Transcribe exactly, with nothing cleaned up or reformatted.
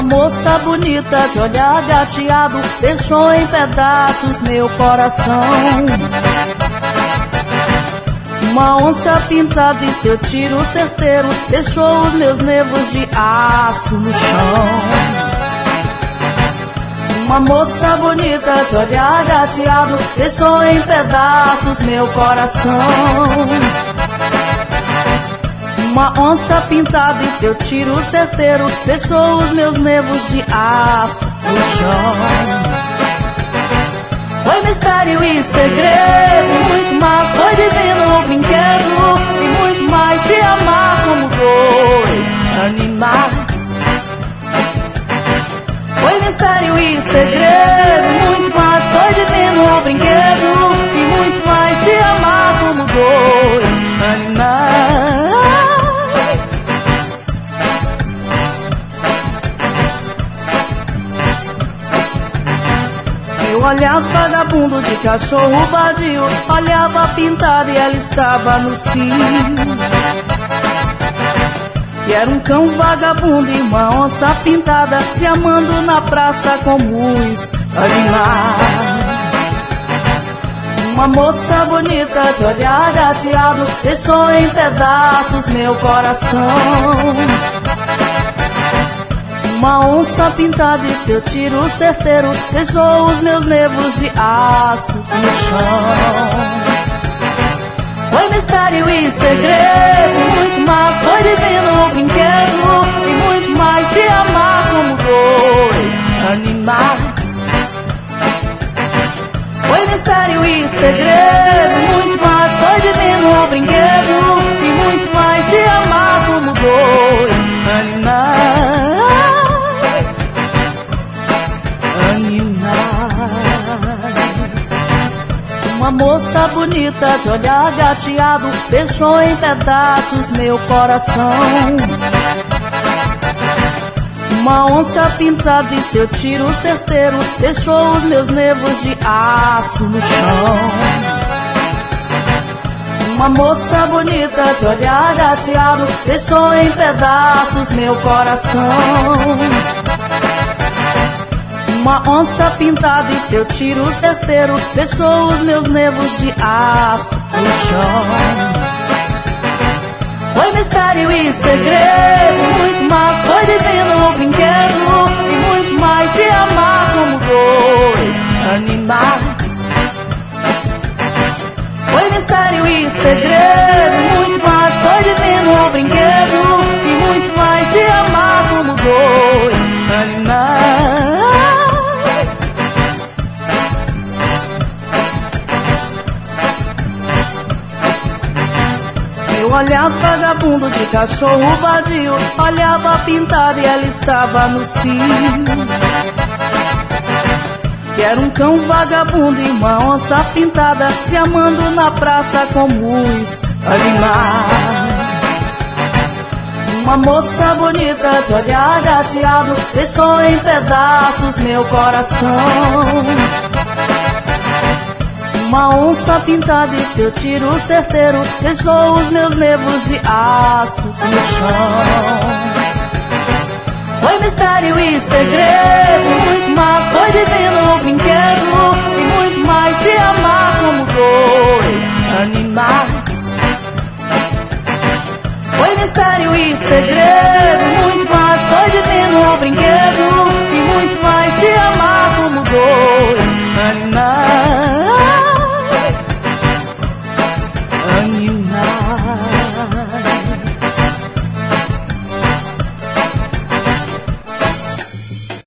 moça bonita de olhar gateado deixou em pedaços meu coração. Uma onça pintada e seu tiro certeiro deixou os meus nervos de aço no chão. Uma moça bonita de olhar gateado deixou em pedaços meu coração. Uma onça pintada e seu tiro certeiro deixou os meus nervos de aço no chão. Foi mistério e segredo, muito mais, foi divino o brinquedo, e muito mais se amar como dois animais. Foi mistério e segredo, muito mais, foi divino o brinquedo, e muito mais se amar como dois animais. Eu olhava vagabundo de cachorro vadio, olhava pintada e ela estava no cio. E era um cão vagabundo e uma onça pintada se amando na praça como os animais. Uma moça bonita de olhar gateado deixou em pedaços meu coração. Uma onça pintada e seu tiro certeiro deixou os meus nervos de aço no chão. Foi mistério e segredo, muito mais, foi divino o brinquedo, e muito mais se amar como dois animais. Foi mistério e segredo, muito mais, foi divino o brinquedo, e muito mais se amar como dois animais. Uma moça bonita de olhar gateado deixou em pedaços meu coração. Uma onça pintada e seu tiro certeiro deixou os meus nervos de aço no chão. Uma moça bonita de olhar gateado deixou em pedaços meu coração. Uma onça pintada e seu tiro certeiro deixou os meus nervos de aço no chão. Foi mistério e segredo, muito mais, foi divino o brinquedo, e muito mais se amar como dois animais. Foi mistério e segredo, muito mais, foi divino o brinquedo, e muito mais se amar como dois animais. Eu olhava vagabundo de cachorro vadio, olhava pintada e ela estava no cio. Que era um cão vagabundo e uma onça pintada se amando na praça como os animais. Uma moça bonita de olhar gateado deixou em pedaços meu coração. Uma onça pintada e seu tiro certeiro deixou os meus nervos de aço no chão. Foi mistério e segredo, muito mais, foi divino o brinquedo, e muito mais se amar como dois animais. Foi mistério e segredo,